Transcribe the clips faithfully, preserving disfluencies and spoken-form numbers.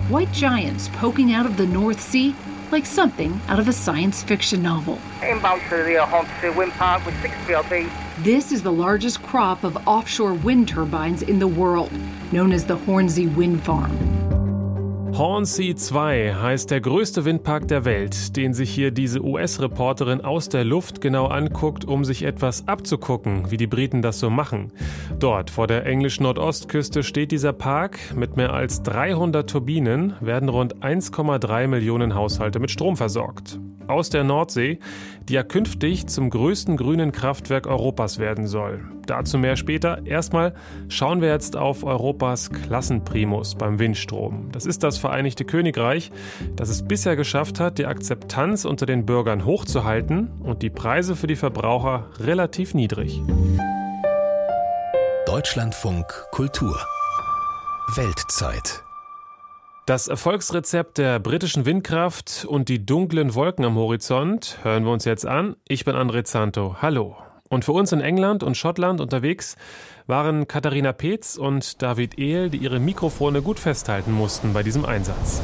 White giants poking out of the North Sea like something out of a science fiction novel. Inbound to the uh, Hornsey Wind Park with six P L D. This is the largest crop of offshore wind turbines in the world, known as the Hornsey Wind Farm. Hornsey zwei heißt der größte Windpark der Welt, den sich hier diese U S-Reporterin aus der Luft genau anguckt, um sich etwas abzugucken, wie die Briten das so machen. Dort vor der englischen Nordostküste steht dieser Park. Mit mehr als dreihundert Turbinen werden rund eins Komma drei Millionen Haushalte mit Strom versorgt. Aus der Nordsee, die ja künftig zum größten grünen Kraftwerk Europas werden soll. Dazu mehr später. Erstmal schauen wir jetzt auf Europas Klassenprimus beim Windstrom. Das ist das Vereinigte Königreich, das es bisher geschafft hat, die Akzeptanz unter den Bürgern hochzuhalten und die Preise für die Verbraucher relativ niedrig. Deutschlandfunk Kultur Weltzeit. Das Erfolgsrezept der britischen Windkraft und die dunklen Wolken am Horizont hören wir uns jetzt an. Ich bin André Zanto. Hallo. Und für uns in England und Schottland unterwegs waren Katharina Peetz und David Ehl, die ihre Mikrofone gut festhalten mussten bei diesem Einsatz.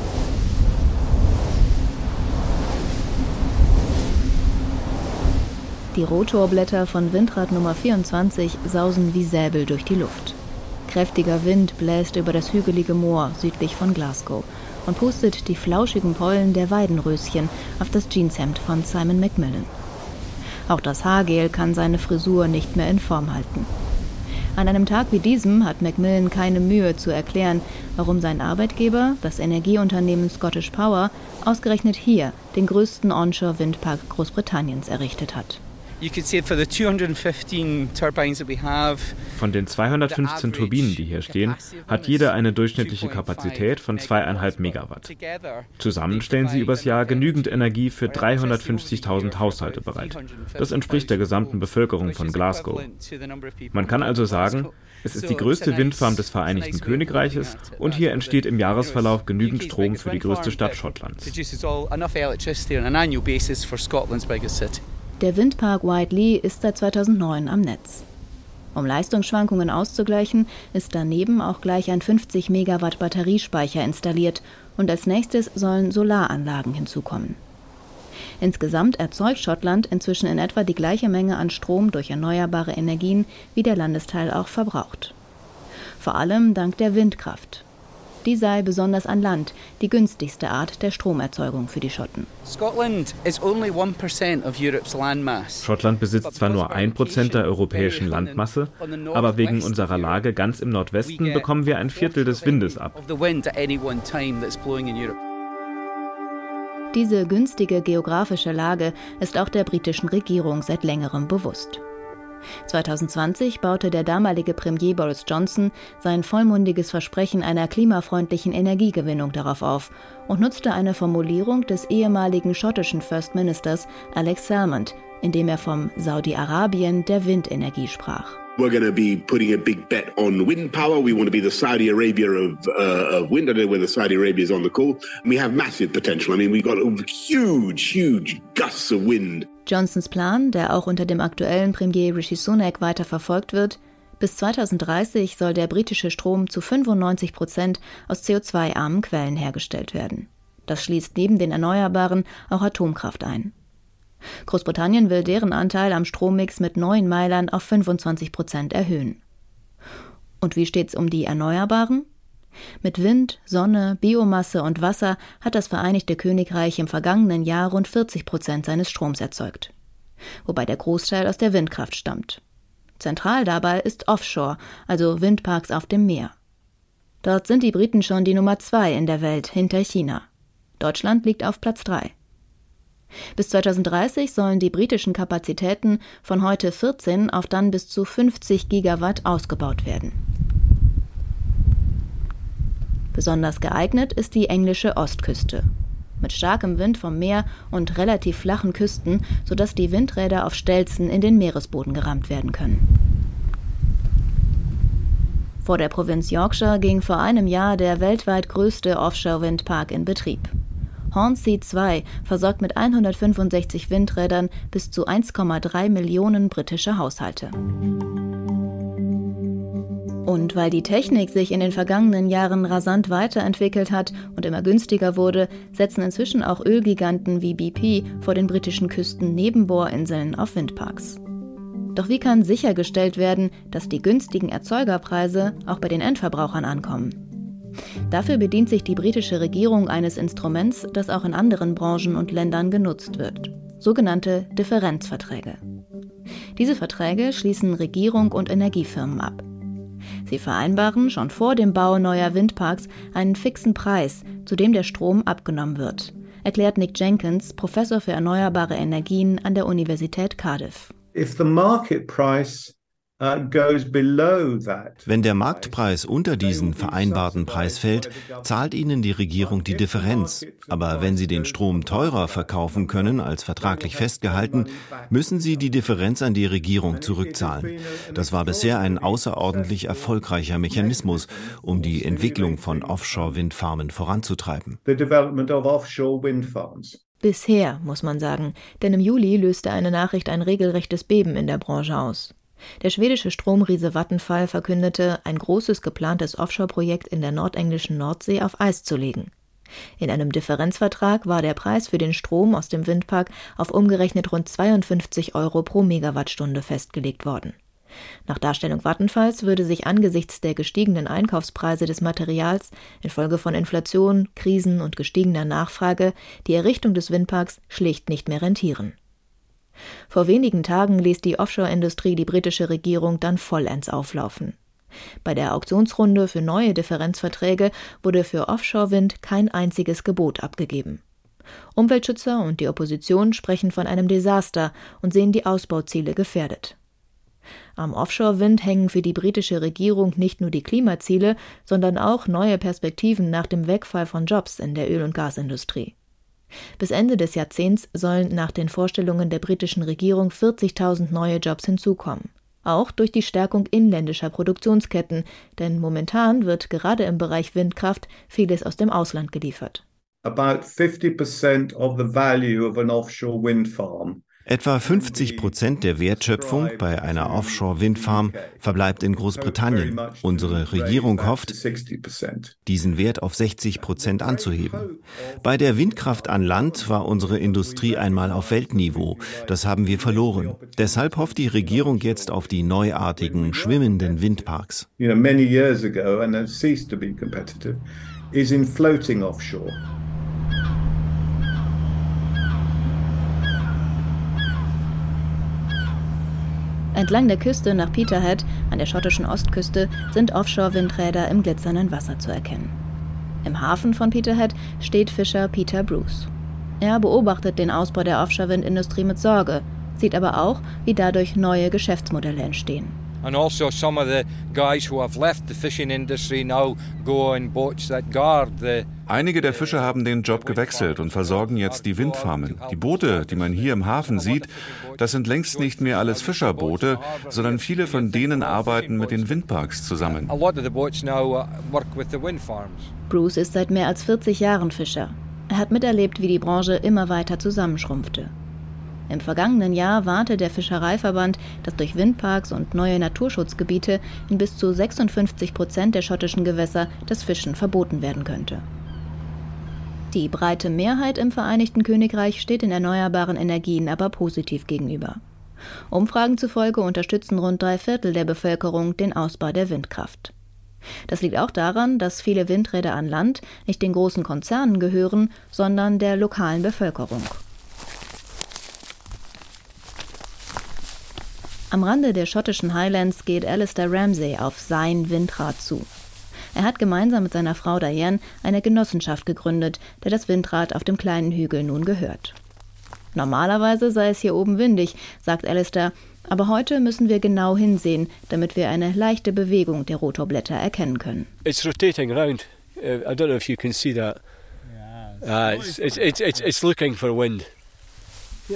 Die Rotorblätter von Windrad Nummer vierundzwanzig sausen wie Säbel durch die Luft. Kräftiger Wind bläst über das hügelige Moor südlich von Glasgow und pustet die flauschigen Pollen der Weidenröschen auf das Jeanshemd von Simon Macmillan. Auch das Haargel kann seine Frisur nicht mehr in Form halten. An einem Tag wie diesem hat Macmillan keine Mühe zu erklären, warum sein Arbeitgeber, das Energieunternehmen Scottish Power, ausgerechnet hier den größten Onshore-Windpark Großbritanniens errichtet hat. Von den zweihundertfünfzehn Turbinen, die hier stehen, hat jede eine durchschnittliche Kapazität von zweieinhalb Megawatt. Zusammen stellen sie übers Jahr genügend Energie für dreihundertfünfzigtausend Haushalte bereit. Das entspricht der gesamten Bevölkerung von Glasgow. Man kann also sagen, es ist die größte Windfarm des Vereinigten Königreiches und hier entsteht im Jahresverlauf genügend Strom für die größte Stadt Schottlands. Der Windpark Whiteley ist seit zweitausendneun am Netz. Um Leistungsschwankungen auszugleichen, ist daneben auch gleich ein fünfzig Megawatt Batteriespeicher installiert und als nächstes sollen Solaranlagen hinzukommen. Insgesamt erzeugt Schottland inzwischen in etwa die gleiche Menge an Strom durch erneuerbare Energien, wie der Landesteil auch verbraucht. Vor allem dank der Windkraft. Die sei besonders an Land die günstigste Art der Stromerzeugung für die Schotten. Schottland besitzt zwar nur ein Prozent der europäischen Landmasse, aber wegen unserer Lage ganz im Nordwesten bekommen wir ein Viertel des Windes ab. Diese günstige geografische Lage ist auch der britischen Regierung seit längerem bewusst. zweitausendzwanzig baute der damalige Premier Boris Johnson sein vollmundiges Versprechen einer klimafreundlichen Energiegewinnung darauf auf und nutzte eine Formulierung des ehemaligen schottischen First Ministers Alex Salmond, indem er vom Saudi-Arabien der Windenergie sprach. We're going to be putting a big bet on wind power. We want to be the Saudi Arabia of, uh, of wind. I don't know whether Saudi Arabia is on the call. We have massive potential. I mean, we've got huge, huge gusts of wind. Johnsons Plan, der auch unter dem aktuellen Premier Rishi Sunak weiter verfolgt wird, bis zweitausenddreißig soll der britische Strom zu fünfundneunzig Prozent aus C O zwei armen Quellen hergestellt werden. Das schließt neben den Erneuerbaren auch Atomkraft ein. Großbritannien will deren Anteil am Strommix mit neuen Meilern auf fünfundzwanzig Prozent erhöhen. Und wie steht's um die Erneuerbaren? Mit Wind, Sonne, Biomasse und Wasser hat das Vereinigte Königreich im vergangenen Jahr rund vierzig Prozent seines Stroms erzeugt, wobei der Großteil aus der Windkraft stammt. Zentral dabei ist Offshore, also Windparks auf dem Meer. Dort sind die Briten schon die Nummer zwei in der Welt, hinter China. Deutschland liegt auf Platz drei. Bis zweitausenddreißig sollen die britischen Kapazitäten von heute vierzehn auf dann bis zu fünfzig Gigawatt ausgebaut werden. Besonders geeignet ist die englische Ostküste. Mit starkem Wind vom Meer und relativ flachen Küsten, sodass die Windräder auf Stelzen in den Meeresboden gerammt werden können. Vor der Provinz Yorkshire ging vor einem Jahr der weltweit größte Offshore-Windpark in Betrieb. Hornsey zwei versorgt mit hundertfünfundsechzig Windrädern bis zu eins Komma drei Millionen britische Haushalte. Und weil die Technik sich in den vergangenen Jahren rasant weiterentwickelt hat und immer günstiger wurde, setzen inzwischen auch Ölgiganten wie B P vor den britischen Küsten Nebenbohrinseln auf Windparks. Doch wie kann sichergestellt werden, dass die günstigen Erzeugerpreise auch bei den Endverbrauchern ankommen? Dafür bedient sich die britische Regierung eines Instruments, das auch in anderen Branchen und Ländern genutzt wird: sogenannte Differenzverträge. Diese Verträge schließen Regierung und Energiefirmen ab. Sie vereinbaren schon vor dem Bau neuer Windparks einen fixen Preis, zu dem der Strom abgenommen wird, erklärt Nick Jenkins, Professor für erneuerbare Energien an der Universität Cardiff. If the market price Wenn der Marktpreis unter diesen vereinbarten Preis fällt, zahlt Ihnen die Regierung die Differenz. Aber wenn Sie den Strom teurer verkaufen können als vertraglich festgehalten, müssen Sie die Differenz an die Regierung zurückzahlen. Das war bisher ein außerordentlich erfolgreicher Mechanismus, um die Entwicklung von Offshore-Windfarmen voranzutreiben. Bisher, muss man sagen, denn im Juli löste eine Nachricht ein regelrechtes Beben in der Branche aus. Der schwedische Stromriese Vattenfall verkündete, ein großes geplantes Offshore-Projekt in der nordenglischen Nordsee auf Eis zu legen. In einem Differenzvertrag war der Preis für den Strom aus dem Windpark auf umgerechnet rund zweiundfünfzig Euro pro Megawattstunde festgelegt worden. Nach Darstellung Vattenfalls würde sich angesichts der gestiegenen Einkaufspreise des Materials infolge von Inflation, Krisen und gestiegener Nachfrage die Errichtung des Windparks schlicht nicht mehr rentieren. Vor wenigen Tagen ließ die Offshore-Industrie die britische Regierung dann vollends auflaufen. Bei der Auktionsrunde für neue Differenzverträge wurde für Offshore-Wind kein einziges Gebot abgegeben. Umweltschützer und die Opposition sprechen von einem Desaster und sehen die Ausbauziele gefährdet. Am Offshore-Wind hängen für die britische Regierung nicht nur die Klimaziele, sondern auch neue Perspektiven nach dem Wegfall von Jobs in der Öl- und Gasindustrie. Bis Ende des Jahrzehnts sollen nach den Vorstellungen der britischen Regierung vierzigtausend neue Jobs hinzukommen. Auch durch die Stärkung inländischer Produktionsketten, denn momentan wird gerade im Bereich Windkraft vieles aus dem Ausland geliefert. About fifty percent of the value of an offshore wind farm Etwa fünfzig Prozent der Wertschöpfung bei einer Offshore-Windfarm verbleibt in Großbritannien. Unsere Regierung hofft, diesen Wert auf sechzig Prozent anzuheben. Bei der Windkraft an Land war unsere Industrie einmal auf Weltniveau. Das haben wir verloren. Deshalb hofft die Regierung jetzt auf die neuartigen, schwimmenden Windparks. You know, many years ago, and it ceased to be competitive, is in floating offshore. Entlang der Küste nach Peterhead, an der schottischen Ostküste, sind Offshore-Windräder im glitzernden Wasser zu erkennen. Im Hafen von Peterhead steht Fischer Peter Bruce. Er beobachtet den Ausbau der Offshore-Windindustrie mit Sorge, sieht aber auch, wie dadurch neue Geschäftsmodelle entstehen. And also some of the guys who have left the fishing industry now go on boats that guard the Einige der Fischer haben den Job gewechselt und versorgen jetzt die Windfarmen. Die Boote, die man hier im Hafen sieht, das sind längst nicht mehr alles Fischerboote, sondern viele von denen arbeiten mit den Windparks zusammen. Bruce ist seit mehr als vierzig Jahren Fischer. Er hat miterlebt, wie die Branche immer weiter zusammenschrumpfte. Im vergangenen Jahr warnte der Fischereiverband, dass durch Windparks und neue Naturschutzgebiete in bis zu sechsundfünfzig Prozent der schottischen Gewässer das Fischen verboten werden könnte. Die breite Mehrheit im Vereinigten Königreich steht den erneuerbaren Energien aber positiv gegenüber. Umfragen zufolge unterstützen rund drei Viertel der Bevölkerung den Ausbau der Windkraft. Das liegt auch daran, dass viele Windräder an Land nicht den großen Konzernen gehören, sondern der lokalen Bevölkerung. Am Rande der schottischen Highlands geht Alistair Ramsay auf sein Windrad zu. Er hat gemeinsam mit seiner Frau Diane eine Genossenschaft gegründet, der das Windrad auf dem kleinen Hügel nun gehört. Normalerweise sei es hier oben windig, sagt Alistair, aber heute müssen wir genau hinsehen, damit wir eine leichte Bewegung der Rotorblätter erkennen können. It's rotating around. Uh, I don't know if you can see that. Uh, it's, it's, it's, it's, it's looking for wind. Yeah.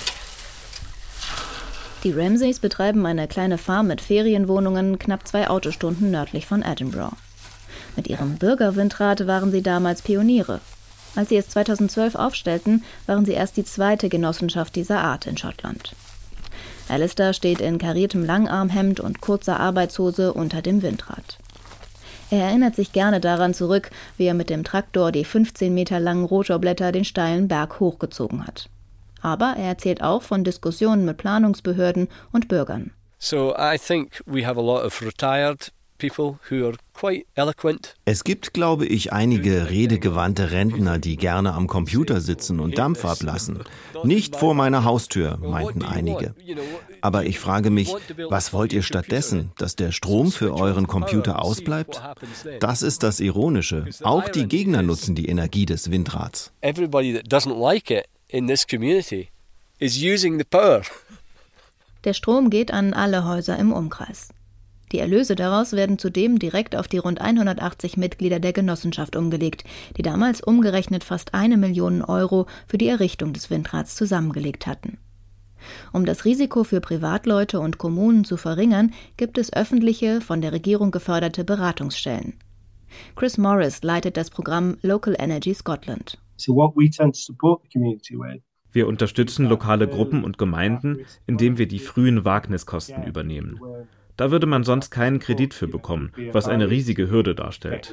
Die Ramsays betreiben eine kleine Farm mit Ferienwohnungen knapp zwei Autostunden nördlich von Edinburgh. Mit ihrem Bürgerwindrad waren sie damals Pioniere. Als sie es zweitausendzwölf aufstellten, waren sie erst die zweite Genossenschaft dieser Art in Schottland. Alistair steht in kariertem Langarmhemd und kurzer Arbeitshose unter dem Windrad. Er erinnert sich gerne daran zurück, wie er mit dem Traktor die fünfzehn Meter langen Rotorblätter den steilen Berg hochgezogen hat. Aber er erzählt auch von Diskussionen mit Planungsbehörden und Bürgern. So I think we have a lot of retired people who are quite eloquent. Es gibt, glaube ich, einige redegewandte Rentner, die gerne am Computer sitzen und Dampf ablassen. Nicht vor meiner Haustür, meinten einige. Aber ich frage mich, was wollt ihr stattdessen? Dass der Strom für euren Computer ausbleibt? Das ist das Ironische. Auch die Gegner nutzen die Energie des Windrads. Everybody that doesn't like it in this community is using the power. Der Strom geht an alle Häuser im Umkreis. Die Erlöse daraus werden zudem direkt auf die rund hundertachtzig Mitglieder der Genossenschaft umgelegt, die damals umgerechnet fast eine Million Euro für die Errichtung des Windrads zusammengelegt hatten. Um das Risiko für Privatleute und Kommunen zu verringern, gibt es öffentliche, von der Regierung geförderte Beratungsstellen. Chris Morris leitet das Programm Local Energy Scotland. So what we tend to support the community with. Wir unterstützen lokale Gruppen und Gemeinden, indem wir die frühen Wagniskosten übernehmen. Da würde man sonst keinen Kredit für bekommen, was eine riesige Hürde darstellt.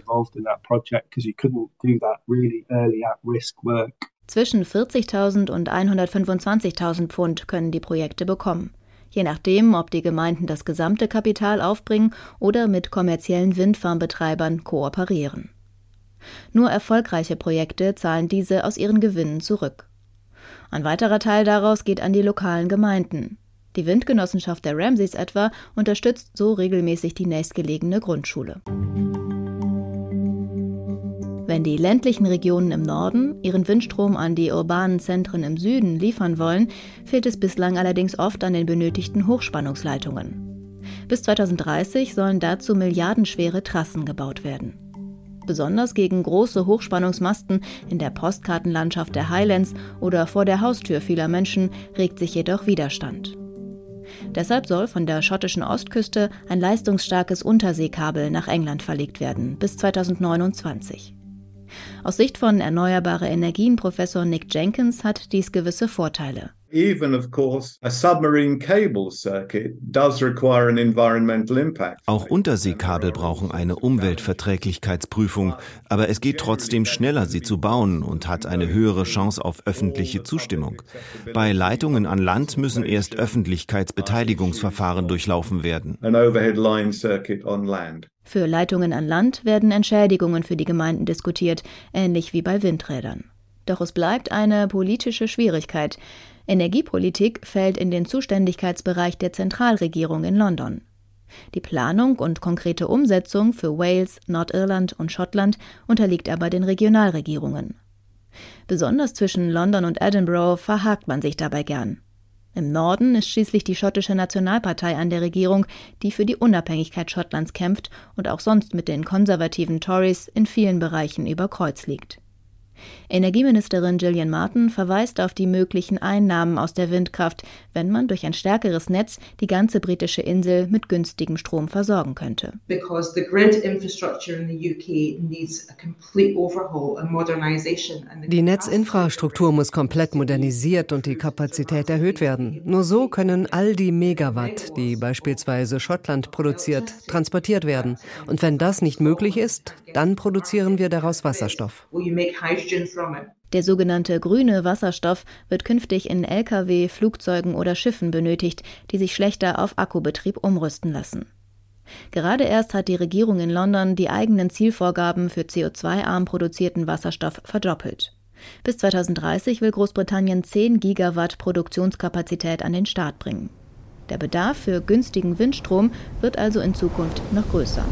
Zwischen vierzigtausend und hundertfünfundzwanzigtausend Pfund können die Projekte bekommen. Je nachdem, ob die Gemeinden das gesamte Kapital aufbringen oder mit kommerziellen Windfarmbetreibern kooperieren. Nur erfolgreiche Projekte zahlen diese aus ihren Gewinnen zurück. Ein weiterer Teil daraus geht an die lokalen Gemeinden. Die Windgenossenschaft der Ramsays etwa unterstützt so regelmäßig die nächstgelegene Grundschule. Wenn die ländlichen Regionen im Norden ihren Windstrom an die urbanen Zentren im Süden liefern wollen, fehlt es bislang allerdings oft an den benötigten Hochspannungsleitungen. Bis zweitausenddreißig sollen dazu milliardenschwere Trassen gebaut werden. Besonders gegen große Hochspannungsmasten in der Postkartenlandschaft der Highlands oder vor der Haustür vieler Menschen regt sich jedoch Widerstand. Deshalb soll von der schottischen Ostküste ein leistungsstarkes Unterseekabel nach England verlegt werden, bis zweitausendneunundzwanzig. Aus Sicht von Erneuerbare Energien Professor Nick Jenkins hat dies gewisse Vorteile. Even, of course, a submarine cable circuit does require an environmental impact. Auch Unterseekabel brauchen eine Umweltverträglichkeitsprüfung, aber es geht trotzdem schneller, sie zu bauen und hat eine höhere Chance auf öffentliche Zustimmung. Bei Leitungen an Land müssen erst Öffentlichkeitsbeteiligungsverfahren durchlaufen werden. An overhead line circuit on land. Für Leitungen an Land werden Entschädigungen für die Gemeinden diskutiert, ähnlich wie bei Windrädern. Doch es bleibt eine politische Schwierigkeit. Energiepolitik fällt in den Zuständigkeitsbereich der Zentralregierung in London. Die Planung und konkrete Umsetzung für Wales, Nordirland und Schottland unterliegt aber den Regionalregierungen. Besonders zwischen London und Edinburgh verhakt man sich dabei gern. Im Norden ist schließlich die schottische Nationalpartei an der Regierung, die für die Unabhängigkeit Schottlands kämpft und auch sonst mit den konservativen Tories in vielen Bereichen über Kreuz liegt. Energieministerin Gillian Martin verweist auf die möglichen Einnahmen aus der Windkraft, wenn man durch ein stärkeres Netz die ganze britische Insel mit günstigem Strom versorgen könnte. Because the grid infrastructure in the U K needs a complete overhaul and modernization. Die Netzinfrastruktur muss komplett modernisiert und die Kapazität erhöht werden. Nur so können all die Megawatt, die beispielsweise Schottland produziert, transportiert werden. Und wenn das nicht möglich ist, dann produzieren wir daraus Wasserstoff. Der sogenannte grüne Wasserstoff wird künftig in L K W, Flugzeugen oder Schiffen benötigt, die sich schlechter auf Akkubetrieb umrüsten lassen. Gerade erst hat die Regierung in London die eigenen Zielvorgaben für C O zwei arm produzierten Wasserstoff verdoppelt. Bis zweitausenddreißig will Großbritannien zehn Gigawatt Produktionskapazität an den Start bringen. Der Bedarf für günstigen Windstrom wird also in Zukunft noch größer.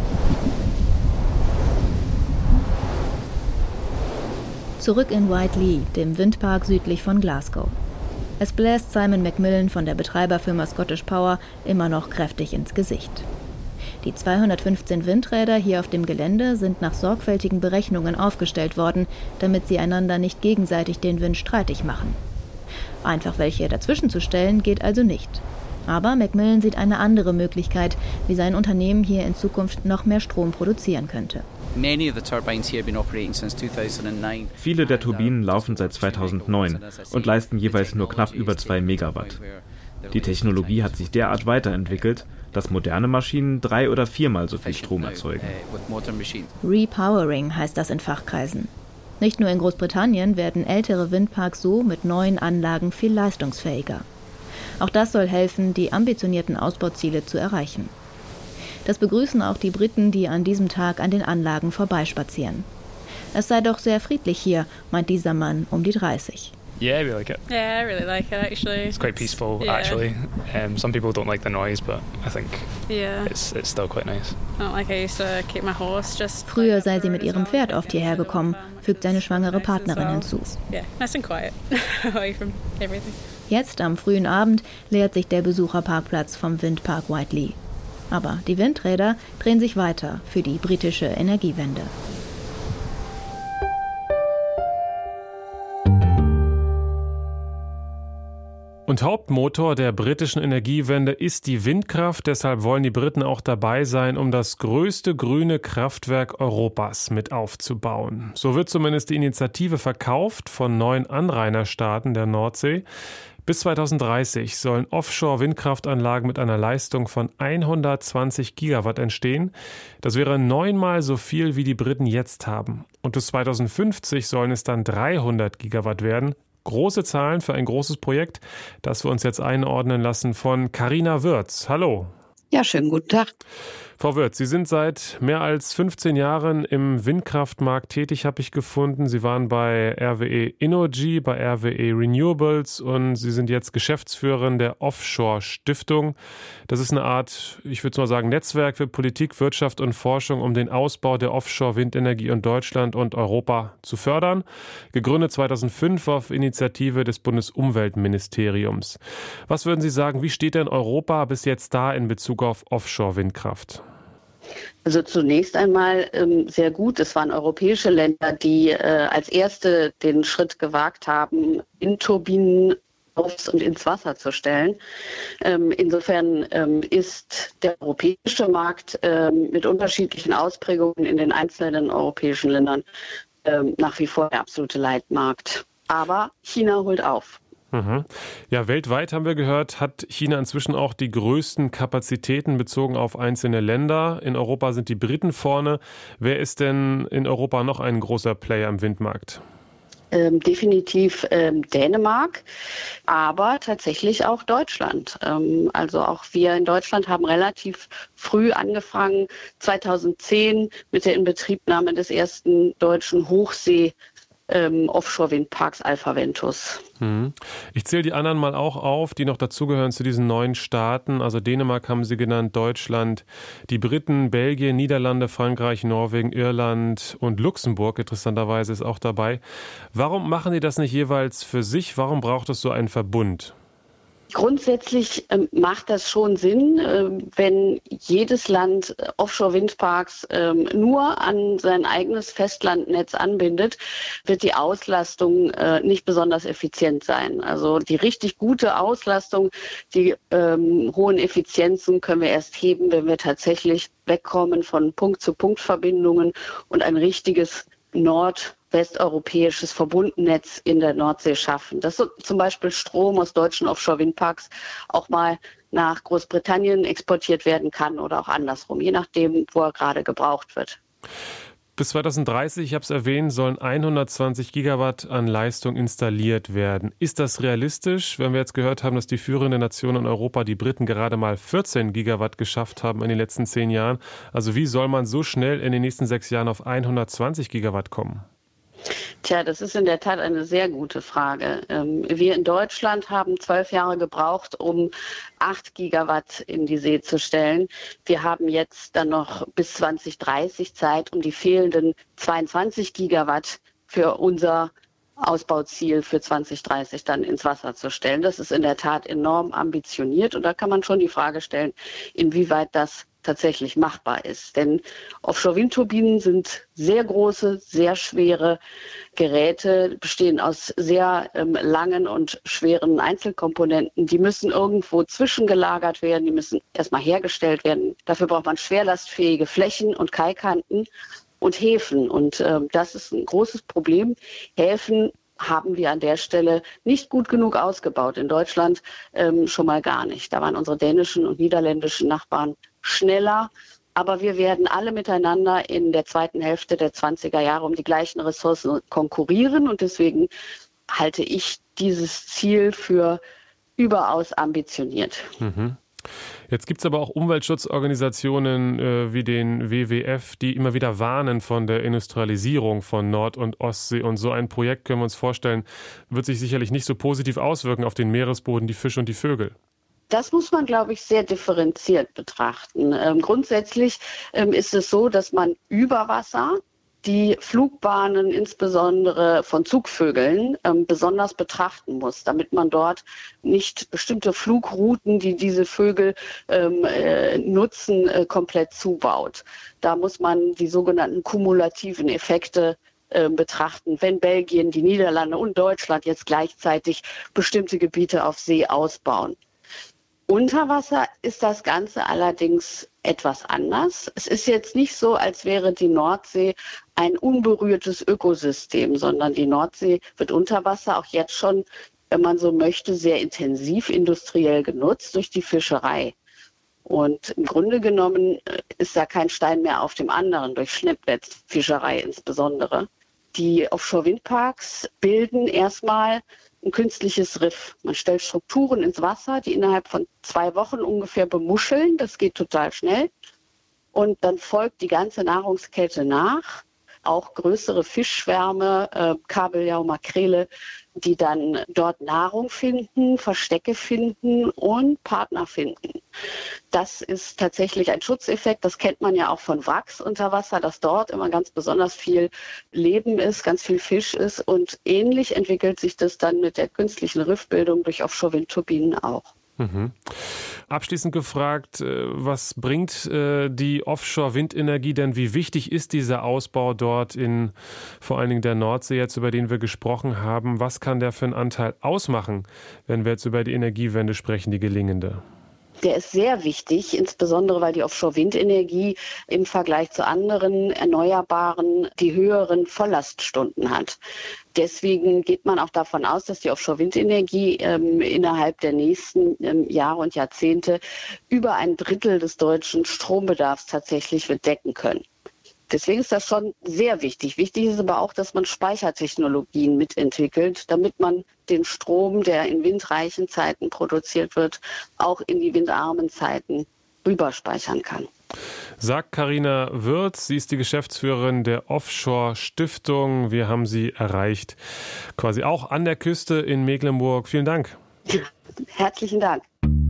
Zurück in Whiteley, dem Windpark südlich von Glasgow. Es bläst Simon Macmillan von der Betreiberfirma Scottish Power immer noch kräftig ins Gesicht. Die zweihundertfünfzehn Windräder hier auf dem Gelände sind nach sorgfältigen Berechnungen aufgestellt worden, damit sie einander nicht gegenseitig den Wind streitig machen. Einfach welche dazwischen zu stellen, geht also nicht. Aber Macmillan sieht eine andere Möglichkeit, wie sein Unternehmen hier in Zukunft noch mehr Strom produzieren könnte. Viele der Turbinen laufen seit zweitausendneun und leisten jeweils nur knapp über zwei Megawatt. Die Technologie hat sich derart weiterentwickelt, dass moderne Maschinen drei- oder viermal so viel Strom erzeugen. Repowering heißt das in Fachkreisen. Nicht nur in Großbritannien werden ältere Windparks so mit neuen Anlagen viel leistungsfähiger. Auch das soll helfen, die ambitionierten Ausbauziele zu erreichen. Das begrüßen auch die Briten, die an diesem Tag an den Anlagen vorbeispazieren. Es sei doch sehr friedlich hier, meint dieser Mann um die dreißig. Yeah, I really like it. Yeah, I really like it actually. It's quite peaceful yeah. actually. Um, some people don't like the noise, but I think yeah. it's it's still quite nice. Not like I used to keep my horse just. Früher sei sie mit ihrem Pferd oft hierher gekommen, fügt seine schwangere Partnerin hinzu. Yeah, nice and quiet, away from everything. Jetzt am frühen Abend leert sich der Besucherparkplatz vom Windpark Whiteley. Aber die Windräder drehen sich weiter für die britische Energiewende. Und Hauptmotor der britischen Energiewende ist die Windkraft. Deshalb wollen die Briten auch dabei sein, um das größte grüne Kraftwerk Europas mit aufzubauen. So wird zumindest die Initiative verkauft von neun Anrainerstaaten der Nordsee. Bis zweitausenddreißig sollen Offshore-Windkraftanlagen mit einer Leistung von hundertzwanzig Gigawatt entstehen. Das wäre neunmal so viel, wie die Briten jetzt haben. Und bis zweitausendfünfzig sollen es dann dreihundert Gigawatt werden. Große Zahlen für ein großes Projekt, das wir uns jetzt einordnen lassen von Carina Würz. Hallo. Ja, schönen guten Tag. Frau Würz, Sie sind seit mehr als fünfzehn Jahren im Windkraftmarkt tätig, habe ich gefunden. Sie waren bei R W E Innogy, bei R W E Renewables und Sie sind jetzt Geschäftsführerin der Offshore-Stiftung. Das ist eine Art, ich würde mal sagen, Netzwerk für Politik, Wirtschaft und Forschung, um den Ausbau der Offshore-Windenergie in Deutschland und Europa zu fördern. Gegründet zweitausendfünf auf Initiative des Bundesumweltministeriums. Was würden Sie sagen, wie steht denn Europa bis jetzt da in Bezug auf Offshore-Windkraft? Also zunächst einmal ähm, sehr gut. Es waren europäische Länder, die äh, als erste den Schritt gewagt haben, Windturbinen aufs und ins Wasser zu stellen. Ähm, insofern ähm, ist der europäische Markt ähm, mit unterschiedlichen Ausprägungen in den einzelnen europäischen Ländern ähm, nach wie vor der absolute Leitmarkt. Aber China holt auf. Mhm. Ja, weltweit haben wir gehört, hat China inzwischen auch die größten Kapazitäten bezogen auf einzelne Länder. In Europa sind die Briten vorne. Wer ist denn in Europa noch ein großer Player im Windmarkt? Ähm, definitiv ähm, Dänemark, aber tatsächlich auch Deutschland. Ähm, also auch wir in Deutschland haben relativ früh angefangen, zweitausendzehn mit der Inbetriebnahme des ersten deutschen Hochsee Ähm, Offshore-Windparks Alpha Ventus. Hm. Ich zähle die anderen mal auch auf, die noch dazugehören zu diesen neuen Staaten. Also Dänemark haben Sie genannt, Deutschland, die Briten, Belgien, Niederlande, Frankreich, Norwegen, Irland und Luxemburg, interessanterweise, ist auch dabei. Warum machen die das nicht jeweils für sich? Warum braucht es so einen Verbund? Grundsätzlich ähm, macht das schon Sinn, äh, wenn jedes Land äh, Offshore-Windparks ähm, nur an sein eigenes Festlandnetz anbindet, wird die Auslastung äh, nicht besonders effizient sein. Also die richtig gute Auslastung, die ähm, hohen Effizienzen können wir erst heben, wenn wir tatsächlich wegkommen von Punkt-zu-Punkt-Verbindungen und ein richtiges Nord- westeuropäisches Verbundnetz in der Nordsee schaffen. Dass so zum Beispiel Strom aus deutschen Offshore-Windparks auch mal nach Großbritannien exportiert werden kann oder auch andersrum, je nachdem, wo er gerade gebraucht wird. Bis zweitausenddreißig, ich habe es erwähnt, sollen hundertzwanzig Gigawatt an Leistung installiert werden. Ist das realistisch, wenn wir jetzt gehört haben, dass die führende Nation in Europa, die Briten, gerade mal vierzehn Gigawatt geschafft haben in den letzten zehn Jahren? Also wie soll man so schnell in den nächsten sechs Jahren auf hundertzwanzig Gigawatt kommen? Tja, das ist in der Tat eine sehr gute Frage. Wir in Deutschland haben zwölf Jahre gebraucht, um acht Gigawatt in die See zu stellen. Wir haben jetzt dann noch bis zweitausenddreißig Zeit, um die fehlenden zweiundzwanzig Gigawatt für unser Ausbauziel für zweitausenddreißig dann ins Wasser zu stellen. Das ist in der Tat enorm ambitioniert und da kann man schon die Frage stellen, inwieweit das tatsächlich machbar ist. Denn Offshore-Windturbinen sind sehr große, sehr schwere Geräte, bestehen aus sehr ähm, langen und schweren Einzelkomponenten. Die müssen irgendwo zwischengelagert werden, die müssen erstmal hergestellt werden. Dafür braucht man schwerlastfähige Flächen und Kaikanten und Häfen. Und äh, das ist ein großes Problem. Häfen haben wir an der Stelle nicht gut genug ausgebaut. In Deutschland ähm, schon mal gar nicht. Da waren unsere dänischen und niederländischen Nachbarn schneller. Aber wir werden alle miteinander in der zweiten Hälfte der zwanziger Jahre um die gleichen Ressourcen konkurrieren. Und deswegen halte ich dieses Ziel für überaus ambitioniert. Mhm. Jetzt gibt es aber auch Umweltschutzorganisationen äh, wie den W W F, die immer wieder warnen von der Industrialisierung von Nord- und Ostsee. Und so ein Projekt, können wir uns vorstellen, wird sich sicherlich nicht so positiv auswirken auf den Meeresboden, die Fische und die Vögel. Das muss man, glaube ich, sehr differenziert betrachten. Ähm, grundsätzlich ähm, ist es so, dass man über Wasser die Flugbahnen insbesondere von Zugvögeln ähm, besonders betrachten muss, damit man dort nicht bestimmte Flugrouten, die diese Vögel ähm, äh, nutzen, äh, komplett zubaut. Da muss man die sogenannten kumulativen Effekte äh, betrachten, wenn Belgien, die Niederlande und Deutschland jetzt gleichzeitig bestimmte Gebiete auf See ausbauen. Unter Wasser ist das Ganze allerdings etwas anders. Es ist jetzt nicht so, als wäre die Nordsee ein unberührtes Ökosystem, sondern die Nordsee wird unter Wasser auch jetzt schon, wenn man so möchte, sehr intensiv industriell genutzt durch die Fischerei. Und im Grunde genommen ist da kein Stein mehr auf dem anderen, durch Schleppnetzfischerei insbesondere. Die Offshore-Windparks bilden erstmal ein künstliches Riff. Man stellt Strukturen ins Wasser, die innerhalb von zwei Wochen ungefähr bemuscheln. Das geht total schnell. Und dann folgt die ganze Nahrungskette nach. Auch größere Fischschwärme, äh, Kabeljau, Makrele, die dann dort Nahrung finden, Verstecke finden und Partner finden. Das ist tatsächlich ein Schutzeffekt. Das kennt man ja auch von Wracks unter Wasser, dass dort immer ganz besonders viel Leben ist, ganz viel Fisch ist. Und ähnlich entwickelt sich das dann mit der künstlichen Riffbildung durch Offshore-Windturbinen auch. Mhm. Abschließend gefragt, was bringt die Offshore-Windenergie denn? Wie wichtig ist dieser Ausbau dort in vor allen Dingen der Nordsee, jetzt über den wir gesprochen haben? Was kann der für einen Anteil ausmachen, wenn wir jetzt über die Energiewende sprechen, die gelingende? Der ist sehr wichtig, insbesondere weil die Offshore-Windenergie im Vergleich zu anderen Erneuerbaren die höheren Volllaststunden hat. Deswegen geht man auch davon aus, dass die Offshore-Windenergie ähm, innerhalb der nächsten ähm, Jahre und Jahrzehnte über ein Drittel des deutschen Strombedarfs tatsächlich wird decken können. Deswegen ist das schon sehr wichtig. Wichtig ist aber auch, dass man Speichertechnologien mitentwickelt, damit man den Strom, der in windreichen Zeiten produziert wird, auch in die windarmen Zeiten rüberspeichern kann. Sagt Carina Würz, sie ist die Geschäftsführerin der Offshore-Stiftung. Wir haben sie erreicht, quasi auch an der Küste in Mecklenburg. Vielen Dank. Herzlichen Dank.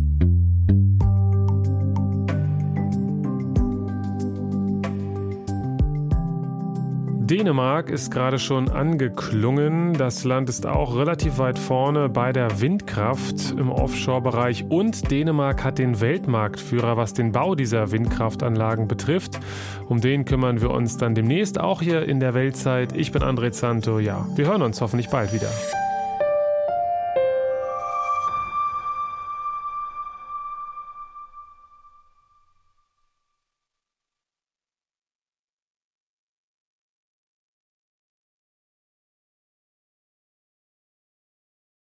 Dänemark ist gerade schon angeklungen. Das Land ist auch relativ weit vorne bei der Windkraft im Offshore-Bereich. Und Dänemark hat den Weltmarktführer, was den Bau dieser Windkraftanlagen betrifft. Um den kümmern wir uns dann demnächst auch hier in der Weltzeit. Ich bin André Zanto. Ja, wir hören uns hoffentlich bald wieder.